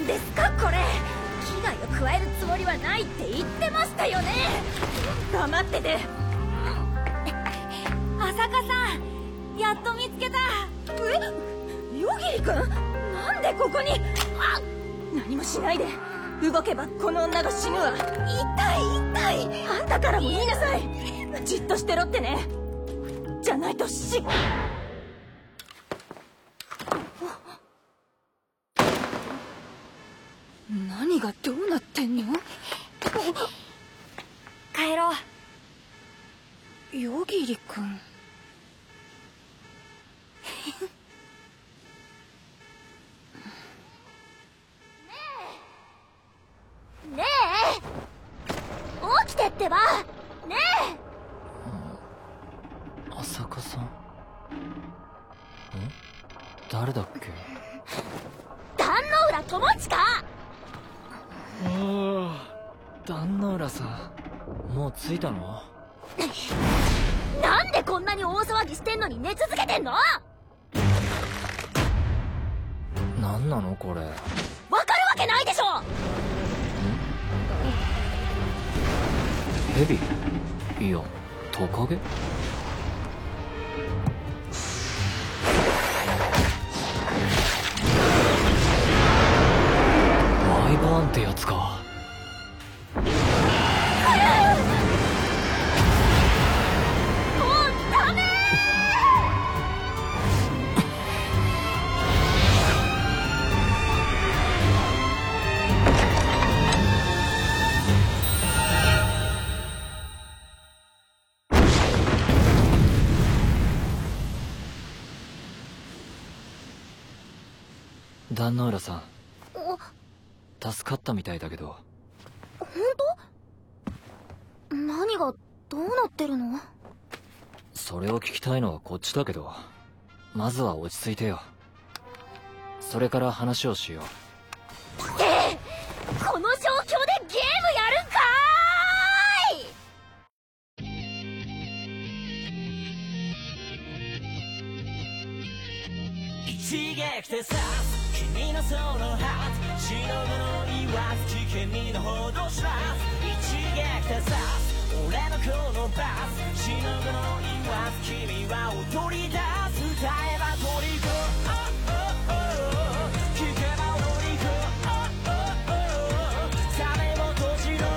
なんですかこれ。危害を加えるつもりはないって言ってましたよね。黙ってて。 朝香さん、やっと見つけた。 夜霧くん、なんでここに。何もしないで。動けばこの女が死ぬわ。痛い。あんたからも言いなさい。じっとしてろってね。じゃないと何がどうなってんの。 帰ろう。 夜霧くん。 ねえ、起きてってば。ねえ。朝香さん。誰だっけ。 壇ノ浦友近。 壇ノ浦さん、もう着いたの。 なんでこんなに大騒ぎしてんのに寝続けてんの。 なんなのこれ。 わかるわけないでしょ。 蛇？いや、トカゲ？ワイバーンってやつか。壇ノ浦さん、助かったみたいだけど。 本当？何がどうなってるの？ それを聞きたいのはこっちだけど、まずは落ち着いてよ。それから話をしよう。 この状況でゲームやるんかーい。一撃で刺す君のそのハート、しのぐの言わず危険にのほどします。一撃で刺す俺のこのバス、しのぐの言わず君は踊り出す。歌えばトリコ、聞けば踊り子、サメも閉じろ、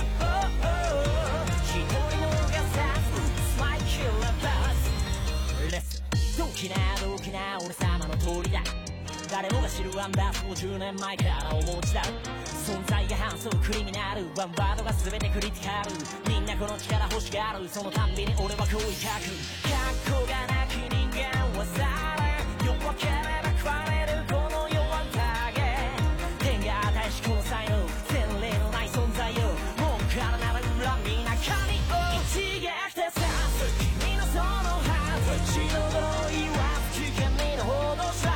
一人のがさすスマイキルラバス。レッスンドキな俺様の鳥だ。誰もが知るワンダース50年前からお持ちだ。存在が反則クリミナル、ワンワードが全てクリティカル。みんなこの力欲しがる、そのたんびに俺はこう書く。格好がなき人間はされ、弱ければ食われるこの世は影。天が与えしこの才能、前例のない存在よ。文句からなら恨みなかに一撃で刺す君のそのハート、血の泥言わず危険にのほどします。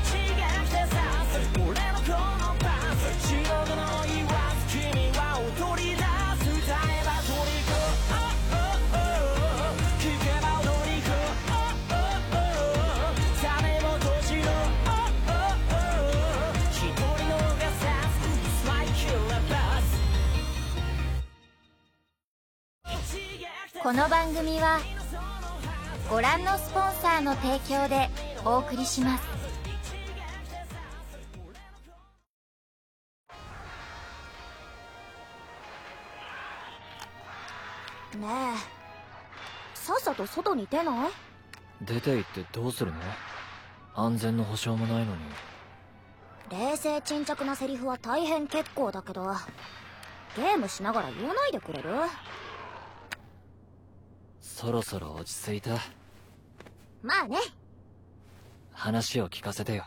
俺のこのパス、血の泥言わず君は踊り出す。歌えばトリコ、聞けば踊り子、サメも閉じろ、一人のがさすスマイキルラバス。この番組はご覧のスポンサーの提供でお送りします。ねえ、さっさと外に出ない？ 出て行ってどうするの？安全の保証もないのに。 冷静沈着なセリフは大変結構だけど、ゲームしながら言わないでくれる？ そろそろ落ち着いた。 まあね。 話を聞かせてよ。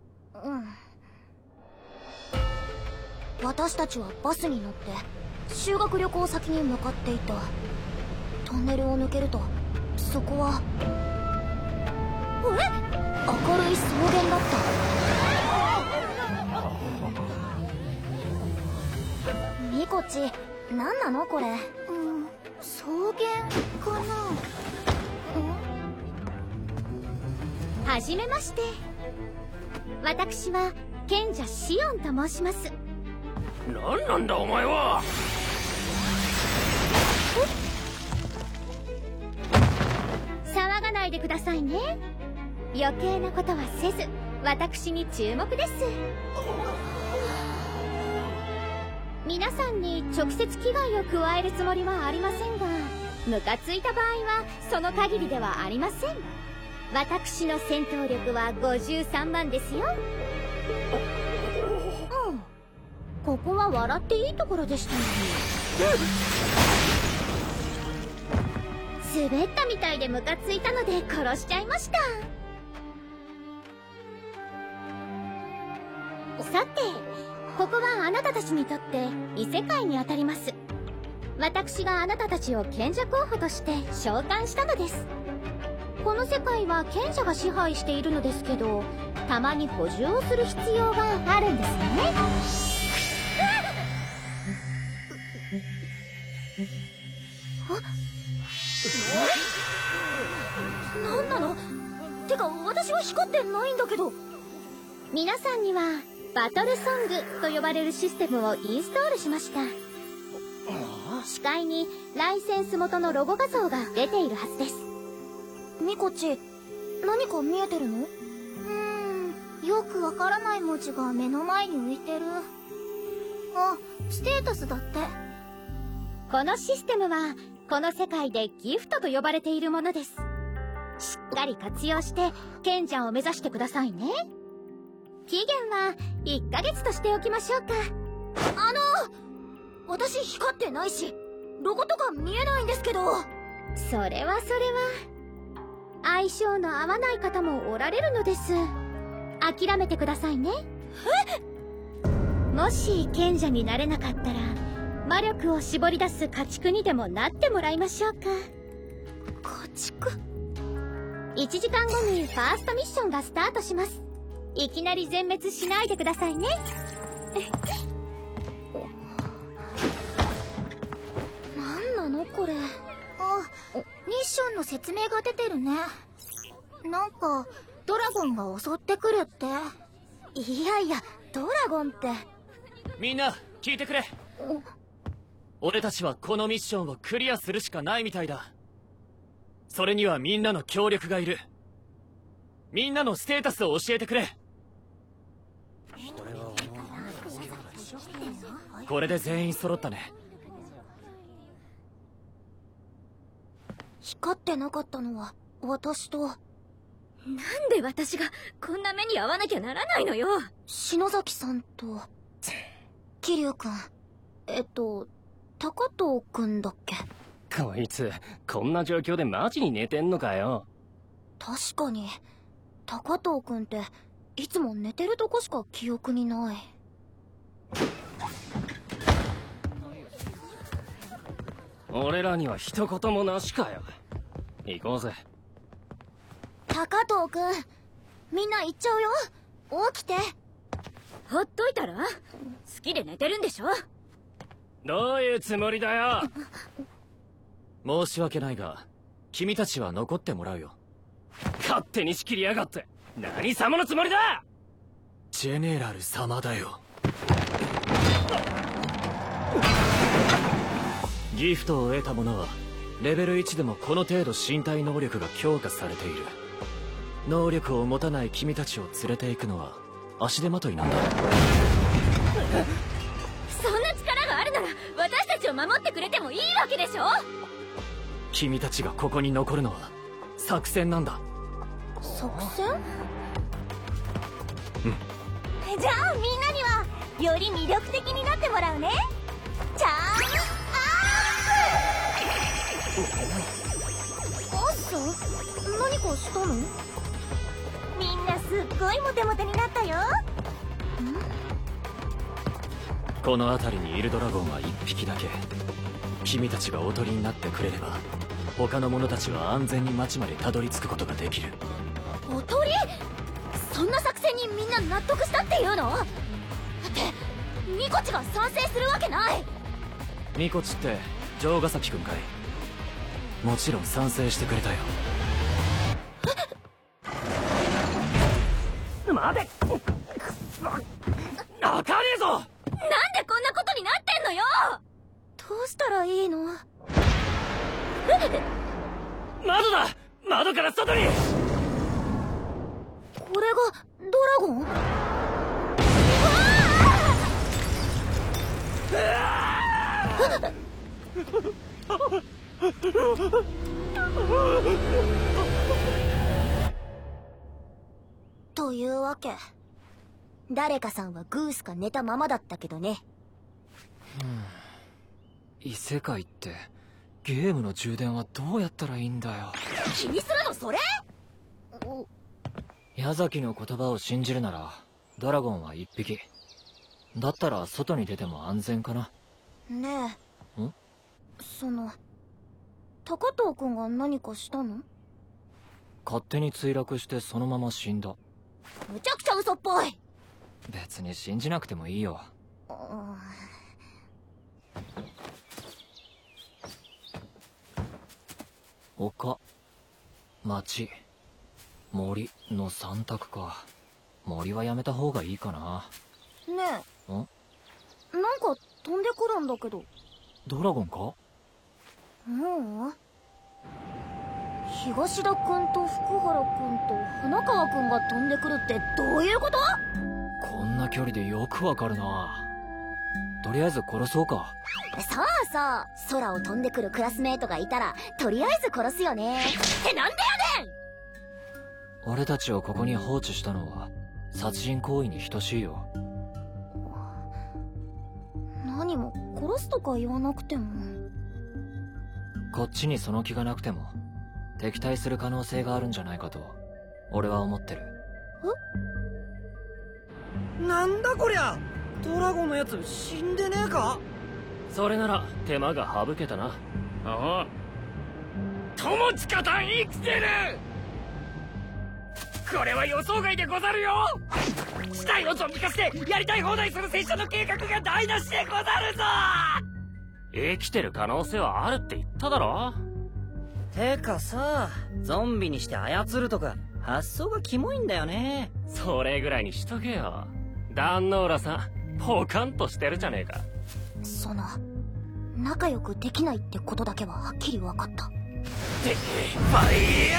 私たちはバスに乗って修学旅行先に向かっていた。トンネルを抜けるとそこは明るい草原だった。ミコチ、何なのこれ。草原かな。はじめまして。私は賢者シオンと申します。 何なんだお前は。 騒がないでくださいね。余計なことはせず私に注目です。皆さんに直接危害を加えるつもりはありませんが、ムカついた場合はその限りではありません。私の戦闘力は53万ですよ。うん、ここは笑っていいところでしたのに。滑ったみたいでムカついたので殺しちゃいました。さて、ここはあなたたちにとって異世界にあたります。私があなたたちを賢者候補として召喚したのです。この世界は賢者が支配しているのですけど、たまに補充をする必要があるんですね。なんなの？てか私は光ってないんだけど。皆さんにはバトルソングと呼ばれるシステムをインストールしました。視界にライセンス元のロゴ画像が出ているはずです。ミコチ、何か見えてるの？よくわからない文字が目の前に浮いてる。あ、ステータスだって。このシステムはこの世界でギフトと呼ばれているものです。しっかり活用して賢者を目指してくださいね。期限は1ヶ月としておきましょうか。私光ってないしロゴとか見えないんですけど。それは相性の合わない方もおられるのです。諦めてくださいね。もし賢者になれなかったら魔力を絞り出す家畜にでもなってもらいましょうか。家畜？1時間後にファーストミッションがスタートします。いきなり全滅しないでくださいね。なんなのこれ。ミッションの説明が出てるね。なんかドラゴンが襲ってくるって。いやいや、ドラゴンって。 みんな聞いてくれ。俺たちはこのミッションをクリアするしかないみたいだ。それにはみんなの協力がいる。みんなのステータスを教えてくれ。これで全員揃ったね。 光ってなかったのは私と。 なんで私がこんな目に遭わなきゃならないのよ。 篠崎さんと桐生くん、高藤くんだっけ。 こいつこんな状況でマジに寝てんのかよ。 確かに高藤くんっていつも寝てるとこしか記憶にない。 俺らには一言もなしかよ。行こうぜ。 高藤くん、みんな行っちゃうよ。起きて。 ほっといたら？好きで寝てるんでしょ。 どういうつもりだよ。 申し訳ないが君たちは残ってもらうよ。 勝手に仕切りやがって。何様のつもりだ。 ジェネラル様だよ。ギフトを得た者はレベル1でもこの程度身体能力が強化されている。能力を持たない君たちを連れて行くのは足手まといなんだ。 そんな力があるなら私たちを守ってくれてもいいわけでしょ。 君たちがここに残るのは作戦なんだ。 作戦？ じゃあみんなにはより魅力的になってもらうね。じゃあアッサ？何かしたの？ みんなすっごいモテモテになったよ。 この辺りにいるドラゴンは1匹だけ。君たちがおとりになってくれれば他の者たちは安全に町までたどり着くことができる。 おとり？そんな作戦にみんな納得したっていうの？ってミコチが賛成するわけない。 ミコチって城ヶ崎くんかい？もちろん賛成してくれたよ。 待て。 開かねえぞ。 なんでこんなことになってんのよ。どうしたらいいの？ 窓だ。窓から外に。 これがドラゴン？ というわけ。誰かさんはグースか寝たままだったけどね。 異世界ってゲームの充電はどうやったらいいんだよ。 気にするのそれ？ 矢崎の言葉を信じるならドラゴンは一匹だったら外に出ても安全かな。 ねえ。 ん？ 高藤君が何かしたの？ 勝手に墜落してそのまま死んだ。 むちゃくちゃ嘘っぽい。 別に信じなくてもいいよ。丘、町、森の3択か。森はやめた方がいいかな。 ねえ。 ん？ なんか飛んでくるんだけど。 ドラゴンか？ 東田君と福原君と花川君が飛んでくるってどういうこと？ こんな距離でよくわかるな。とりあえず殺そうか。 そうそう。空を飛んでくるクラスメートがいたらとりあえず殺すよね。ってなんでやねん！ 俺たちをここに放置したのは殺人行為に等しいよ。 何も殺すとか言わなくても。 こっちにその気がなくても敵対する可能性があるんじゃないかと俺は思ってる。 なんだこりゃ。ドラゴンのやつ死んでねえか？ それなら手間が省けたな。ああ、友近たん生きてる。これは予想外でござるよ。死体をゾンビ化してやりたい放題する拙者の計画が台無しでござるぞ。生きてる可能性はあるって言っただろ。 てかさ、ゾンビにして操るとか発想がキモいんだよね。 それぐらいにしとけよ。壇ノ浦さんポカンとしてるじゃねえか。 仲良くできないってことだけははっきり分かった。 ファイヤ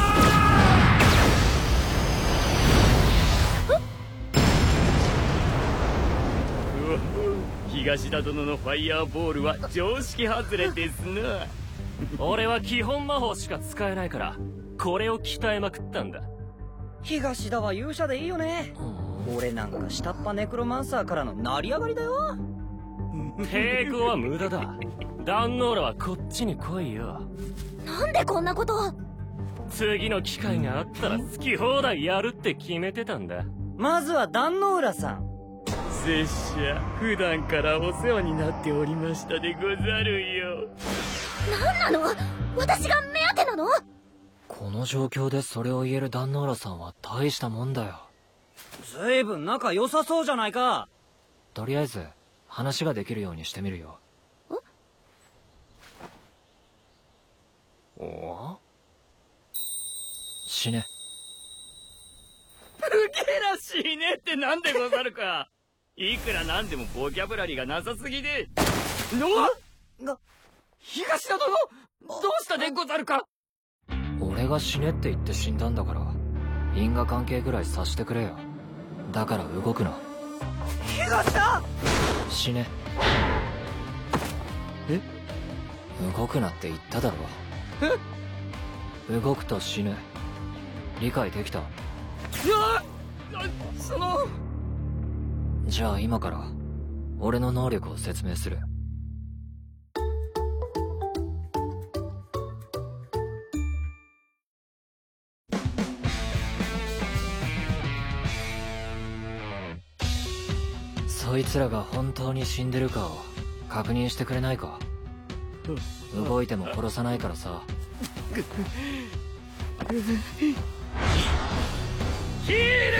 ーボール！東田殿のファイヤーボールは常識外れですな。俺は基本魔法しか使えないからこれを鍛えまくったんだ。 東田は勇者でいいよね。俺なんか下っ端ネクロマンサーからの成り上がりだよ。 抵抗は無駄だ。壇ノ浦はこっちに来いよ。 なんでこんなこと？ 次の機会があったら好き放題やるって決めてたんだ。 まずは壇ノ浦さん。 拙者普段からお世話になっておりましたでござるよ。 なんなの？私が目当てなの？ この状況でそれを言える壇ノ浦さんは大したもんだよ。 ずいぶん仲良さそうじゃないか。 とりあえず話ができるようにしてみるよ。 お？ 死ね。 うげらしいねってなんでござるか。いくらなんでもボキャブラリーがなさすぎで。東田殿どうしたでござるか。 俺が死ねって言って死んだんだから因果関係ぐらい察してくれよ。だから動くな。 東田！ 死ね。 え？ 動くなって言っただろ。動くと死ぬ。理解できた？じゃあ今から俺の能力を説明する。そいつらが本当に死んでるかを確認してくれないか。動いても殺さないからさ。 ヒール！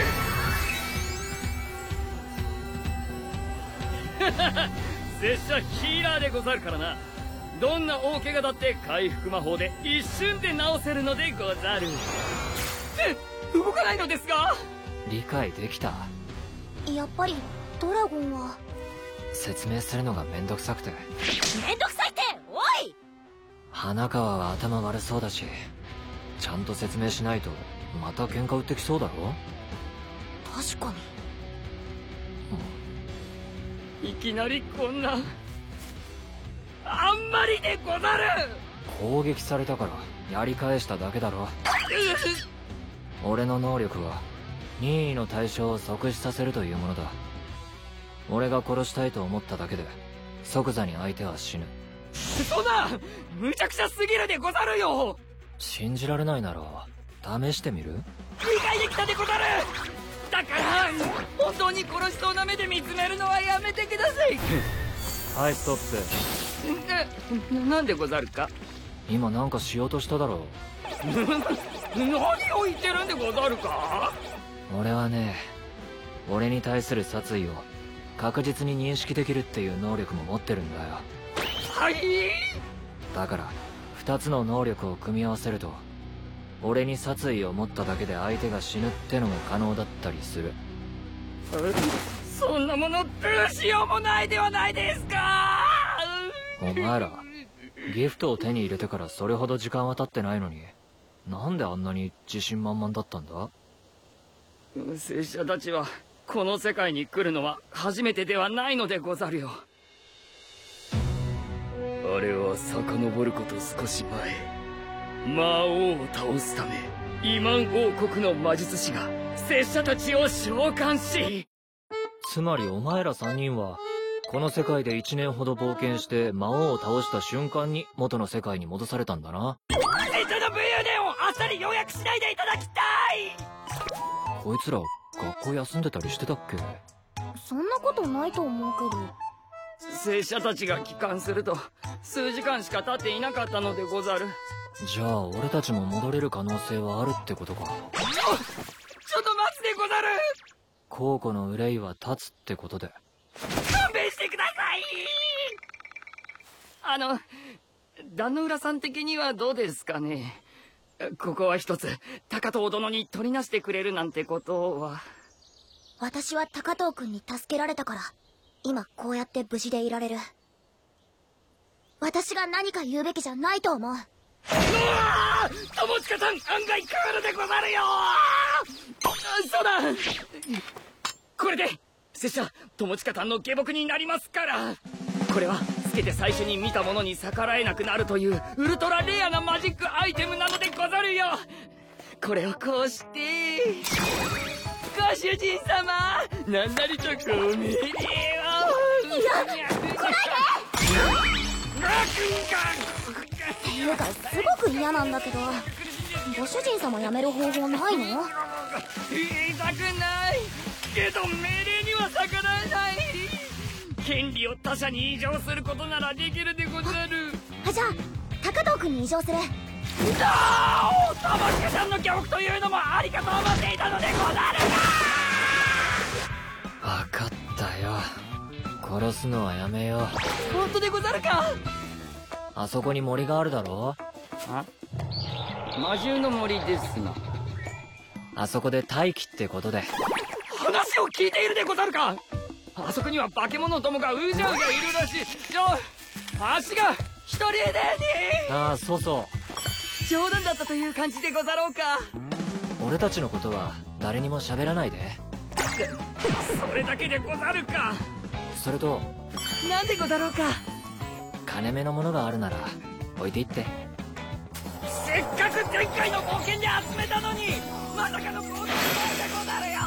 拙者ヒーラーでござるからな。どんな大怪我だって回復魔法で一瞬で治せるのでござる。動かないのですが？ 理解できた？ やっぱりドラゴンは。 説明するのがめんどくさくて。 めんどくさいっておい。 花川は頭悪そうだし、ちゃんと説明しないとまた喧嘩売ってきそうだろ。 確かいきなりこんなあんまりでござる。 攻撃されたからやり返しただけだろ。俺の能力は任意の対象を即死させるというものだ。俺が殺したいと思っただけで即座に相手は死ぬ。 そんな無茶苦茶すぎるでござるよ。 信じられないなら試してみる？ 理解できたでござる。だから本当に殺しそうな目で見つめるのはやめてください。 はい、ストップ。 なんでござるか。 今なんかしようとしただろう。 何を言ってるんでござるか。 俺はね、俺に対する殺意を確実に認識できるっていう能力も持ってるんだよ。 はい。 だから2つの能力を組み合わせると、俺に殺意を持っただけで相手が死ぬってのも可能だったりする。 そんなものどうしようもないではないですか。 お前らギフトを手に入れてからそれほど時間は経ってないのに、なんであんなに自信満々だったんだ？ 拙者たちはこの世界に来るのは初めてではないのでござるよ。あれは遡ること少し前、魔王を倒すためイマン王国の魔術師が拙者たちを召喚し。 つまりお前ら3人はこの世界で1年ほど冒険して魔王を倒した瞬間に元の世界に戻されたんだな。 拙者の武勇伝をあっさり要約しないでいただきたい。 こいつら学校休んでたりしてたっけ？ そんなことないと思うけど。 拙者たちが帰還すると数時間しか経っていなかったのでござる。 じゃあ俺たちも戻れる可能性はあるってことか。 ちょっと待つでござる。 公庫の憂いは立つってことで。 勘弁してください。壇ノ浦さん的にはどうですかね。ここは一つ高藤殿に取りなしてくれるなんてことは。 私は高藤君に助けられたから今こうやって無事でいられる。私が何か言うべきじゃないと思う。 うわー、友近さん案外クールでござるよ。そうだ、これで拙者友近さんの下僕になりますから。これはつけて最初に見たものに逆らえなくなるというウルトラレアなマジックアイテムなのでござるよ。これをこうしてご主人様、なんなりとごめりを。いや、 来ないで。っていうかすごく嫌なんだけど、ご主人様辞める方法ないの？ 言いたくないけど命令には逆らえない。権利を他者に移譲することならできるでござる。 じゃあ高藤君に移譲する。 友近さんの下僕というのもありかと思っていたのでござるが。 分かったよ、殺すのはやめよう。 本当でござるか。 あそこに森があるだろ。 あ、魔獣の森ですが。 あそこで待機ってことで。 話を聞いているでござるか。あそこには化け物どもがうじゃうじゃいるらしい。足が一人でに。 ああ、そうそう。 冗談だったという感じでござろうか。 俺たちのことは誰にも喋らないで。 それだけでござるか。 それとなんでござろうか。 金目のものがあるなら置いていって。 せっかく前回の冒険で集めたのにまさかのこんなものでござるよ。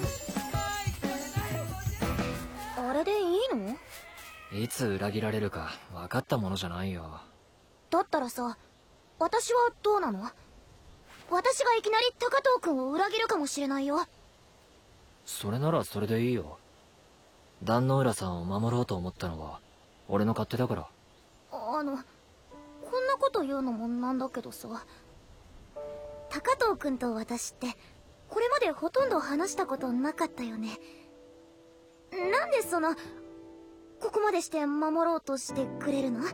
あれでいいの？ いつ裏切られるか分かったものじゃないよ。 だったらさ、私はどうなの？私がいきなり高藤君を裏切るかもしれないよ。 それならそれでいいよ。壇ノ浦さんを守ろうと思ったのは俺の勝手だから。 こんなこと言うのもなんだけどさ、高藤君と私ってこれまでほとんど話したことなかったよね。なんでここまでして守ろうとしてくれるの？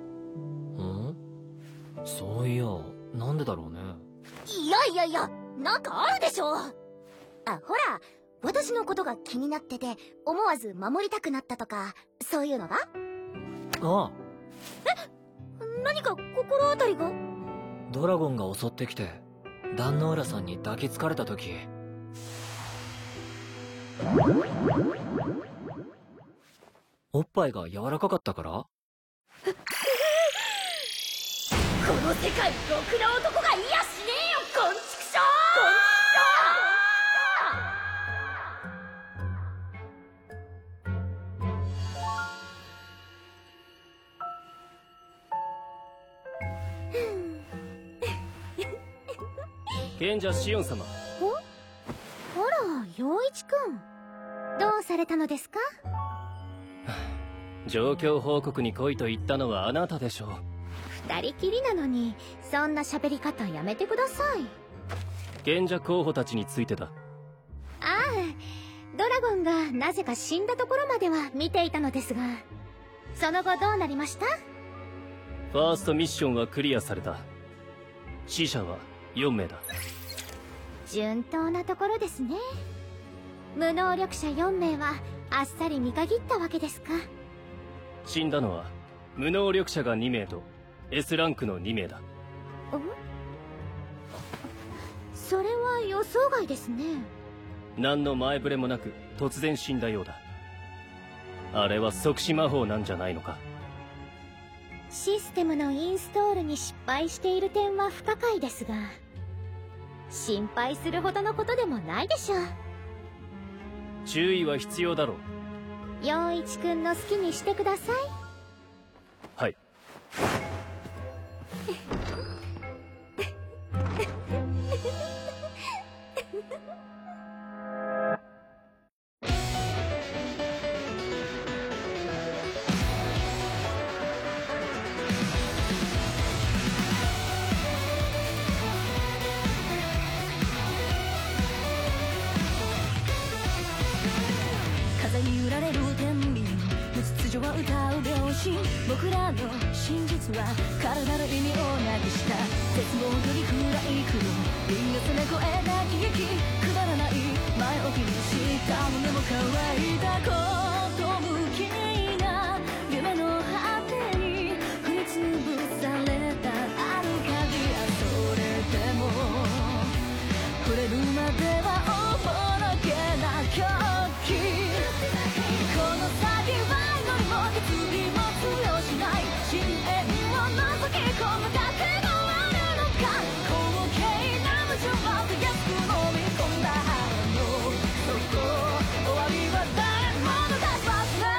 そういや、なんでだろうね。 いや、なんかあるでしょ。ほら、 私のことが気になってて思わず守りたくなったとか、そういうのが？ ああ、 何か心当たりが？ ドラゴンが襲ってきて壇ノ浦さんに抱きつかれた時、おっぱいが柔らかかったから？ この世界ろくな男がいやしねえよ、こんちくしょ賢者シオン様。 あら、陽一くん、どうされたのですか？ 状況報告に来いと言ったのはあなたでしょう。 二人きりなのにそんな喋り方やめてください。 賢者候補たちについてだ。 ああ、ドラゴンがなぜか死んだところまでは見ていたのですが、その後どうなりました？ ファーストミッションはクリアされた。死者は4名だ。 順当なところですね。無能力者4名はあっさり見限ったわけですか。 死んだのは無能力者が2名と S ランクの2名だ。 それは予想外ですね。 何の前触れもなく突然死んだようだ。あれは即死魔法なんじゃないのか。 システムのインストールに失敗している点は不可解ですが、心配するほどのことでもないでしょう。 注意は必要だろう。 陽一くんの好きにしてください。 はい。 風に揺られる天秤、無秩序は歌う秒針。僕らの真実は体の意味をなくした。絶望より暗い黒、みんな背中声だ喜劇。くだらない前置きにした胸も乾いたこと無気な夢の果てに踏みつぶされたある鍵や、それでも触れるまではおぼろげな狂気。この先は祈りも決意も通用しない。深淵を覗き込むだけがあるのか。高貴な無情はたやすく飲み込んだ腹の底、終わりは誰も逃しはしない。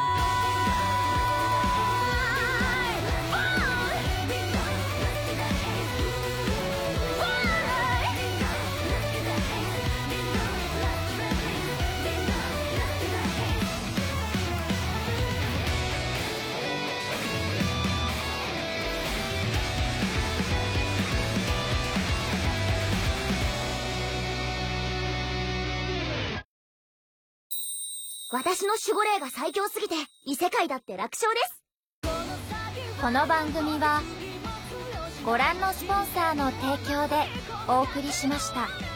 私の守護霊が最強すぎて異世界だって楽勝です。この番組はご覧のスポンサーの提供でお送りしました。